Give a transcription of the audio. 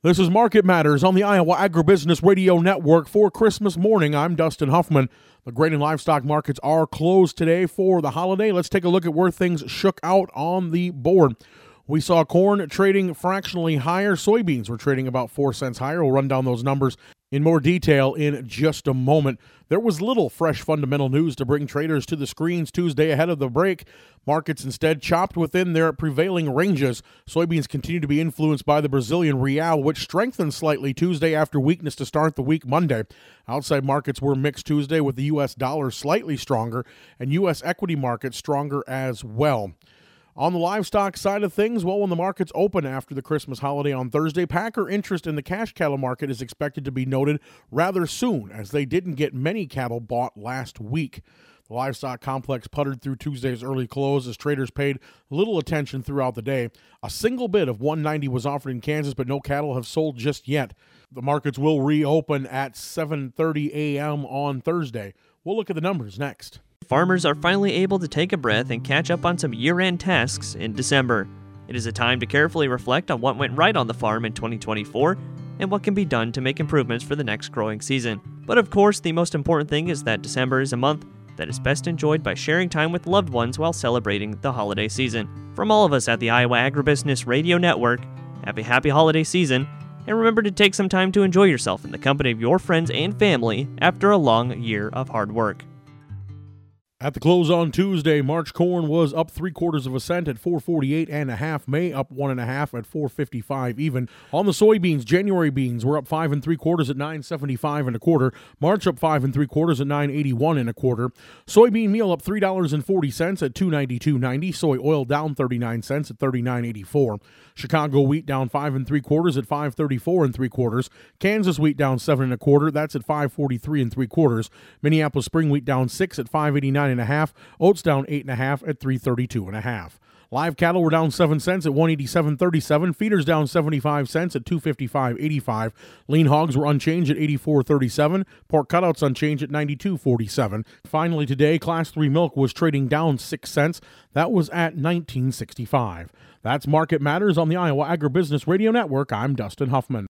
This is Market Matters on the Iowa Agribusiness Radio Network for Christmas morning. I'm Dustin Huffman. The grain and livestock markets are closed today for the holiday. Let's take a look at where things shook out on the board. We saw corn trading fractionally higher. Soybeans were trading about 4 cents higher. We'll run down those numbers in more detail in just a moment. There was little fresh fundamental news to bring traders to the screens Tuesday ahead of the break. Markets instead chopped within their prevailing ranges. Soybeans continue to be influenced by the Brazilian real, which strengthened slightly Tuesday after weakness to start the week Monday. Outside markets were mixed Tuesday, with the U.S. dollar slightly stronger and U.S. equity markets stronger as well. On the livestock side of things, well, when the markets open after the Christmas holiday on Thursday, packer interest in the cash cattle market is expected to be noted rather soon, as they didn't get many cattle bought last week. The livestock complex puttered through Tuesday's early close as traders paid little attention throughout the day. A single bid of 190 was offered in Kansas, but no cattle have sold just yet. The markets will reopen at 7:30 a.m. on Thursday. We'll look at the numbers next. Farmers are finally able to take a breath and catch up on some year-end tasks in December. It is a time to carefully reflect on what went right on the farm in 2024 and what can be done to make improvements for the next growing season. But of course, the most important thing is that December is a month that is best enjoyed by sharing time with loved ones while celebrating the holiday season. From all of us at the Iowa Agribusiness Radio Network, have a happy holiday season, and remember to take some time to enjoy yourself in the company of your friends and family after a long year of hard work. At the close on Tuesday, March corn was up 3/4 cent at 448.5. May up 1.5 at 455 even. On the soybeans, January beans were up 5 3/4 at 975 1/4. March up 5 3/4 at 981 1/4. Soybean meal up $3.40 at 292.90. Soy oil down 39 cents at 39.84. Chicago wheat down 5 3/4 at 534 3/4. Kansas wheat down 7 1/4. That's at 543 3/4. Minneapolis spring wheat down 6 at 589.5. Oats down 8.5 at 332.5. Live cattle were down 7 cents at 187.37. Feeders down 75 cents at 255.85. Lean hogs were unchanged at 84.37. Pork cutouts unchanged at 92.47. Finally today, Class 3 milk was trading down 6 cents. That was at 19.65. That's Market Matters on the Iowa Agribusiness Radio Network. I'm Dustin Huffman.